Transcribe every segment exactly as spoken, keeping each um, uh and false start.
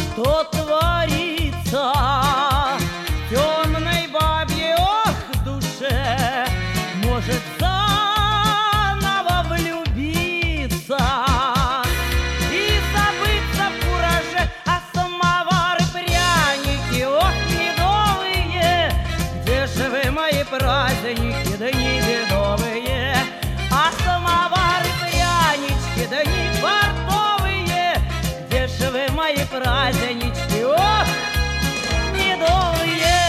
что творится в темной бабьей, ох, душе. Может заново влюбиться и забыться в кураже, а самовары, пряники, ох, медовые, где же вы, мои праздники, да не бедовые, а самовары, прянички, да не фартовые, где же вы, мои празднички, ох, медовые.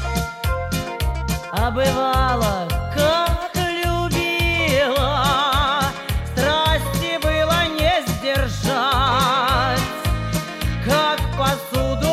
А бывало, как любила, страсти было не сдержать, как посуду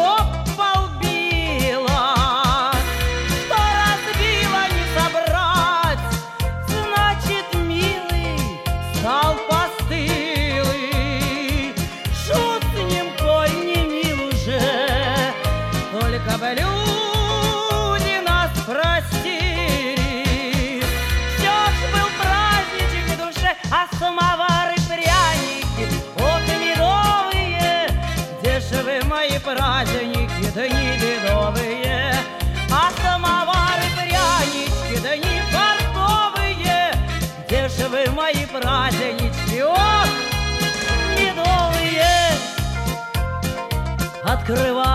полбила, что разбила не собрать. Значит, милый стал постылый, шут с ним, коль не мил уже, только бы люди нас простили. Все ж был праздничек в душе, а самовары, пряники, ох, медовые, где же вы, мои праздники, да не бедовые, а самовары, прянички, да не фартовые, где же вы, мои празднички, ох, медовые. Открывай